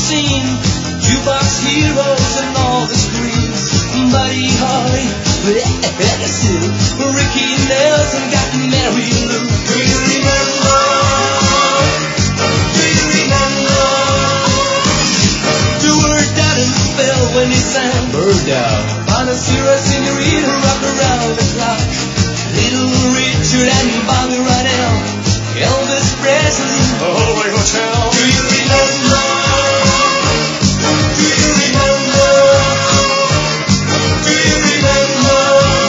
scene. Jukebox heroes and all the screens. Buddy Holly, Ricky Nelson got Mary Lou. Do you remember? Do you remember? The word down fell when he sang Bird Down. Bonacera, Senorita, rock around the clock. Little Richard and Bobby Rydell. Elvis Presley, Holloway Hotel. Do you remember? Do you remember? Do you remember?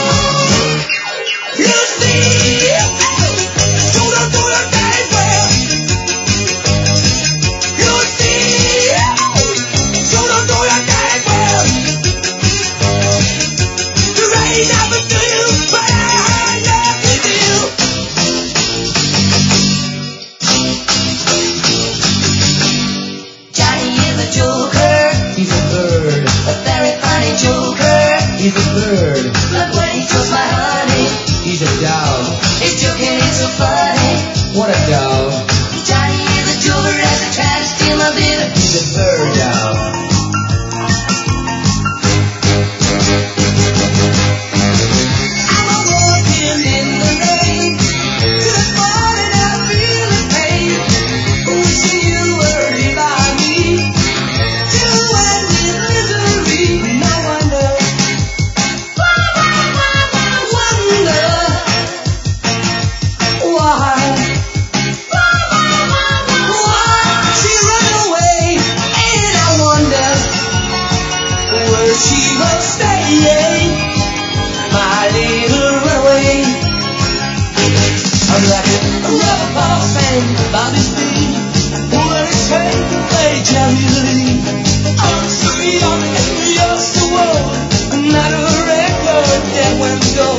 You see, do the day well. You see, do the day well. The rain never do, but I never do. Johnny is a joker. He's a bird. A very funny joker. He's a bird. Look when he took my honey. He's a dog. He's joking, it's so funny. What a dog. Johnny is a joker as he tried to steal my baby. He's a bird dog. I'm walking in the rain. This morning I'm feeling pain. Wishing you were here by me. To end in misery. No wonder. Wonder why. She ran away, and I wonder where she was staying. My little runaway. I'm like a rubber ball fan, Bobby Speed. When it's time to play Jerry Lee. I'm so young and you're so old. Not a record that went gold.